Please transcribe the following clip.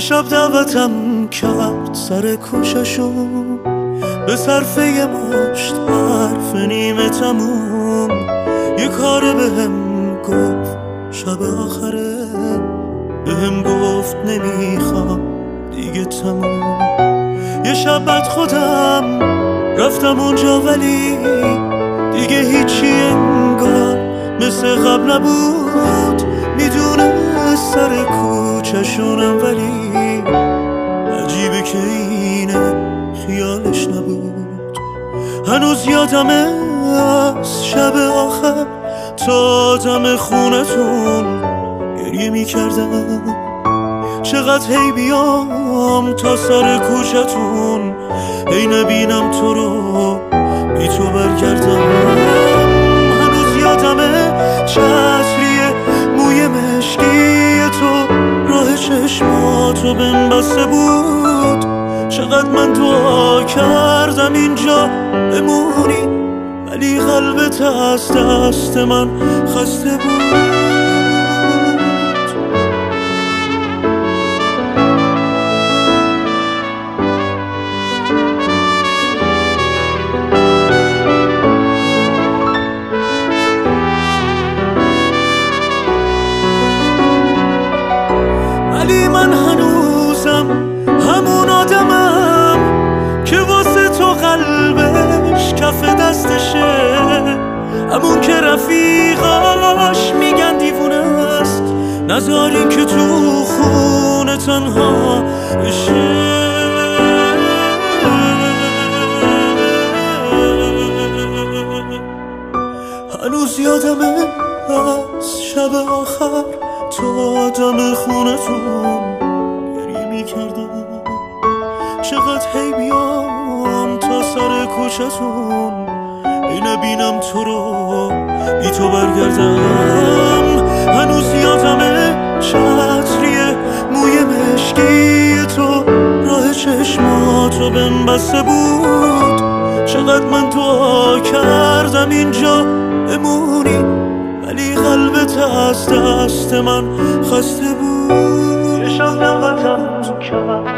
شب دعوتم کرد سر کوچشون، به صرفه یه مشت حرف نیمه تموم. یه کار بهم گفت شب آخره، بهم گفت نمیخوام دیگه تموم. یه شب بعد خودم رفتم اونجا ولی دیگه هیچی انگار مثل قبل نبود. میدونه سر کوچشونم ولی عجیبه که اینه خیالش نبود. هنوز یادمه از شب آخر تا دم خونتون گریه میکردم. چقدر هی بیام تا سر کوچتون، هی نبینم تو رو بی تو برگردم. هنوز یادمه چتریه موی مشکی تو راه چشماتو بهم بسته بود. چقدر من دعا کردم اینجا بمونی، ولی قلبت از دست من خسته بود. ولی من هنوزم همون آدمم که واسه تو قلبش کف دستشه، همون که رفیقاش میگن دیوونه است، نذارین که تو خونه تنها بشه. هنوز یادمه از شب آخر تا دم خونتون گریه میکردم. چقدر هی بیام تا سر کوچتون، ای نبینم تو رو بی تو برگردم. هنوز یادمه چتریه موی مشکی تو راه چشماتو بهم بسته بود. چقدر من دعا کردم اینجا بمونی، ولی قلبت از دست من خسته بود. یه شب دعوتم کرد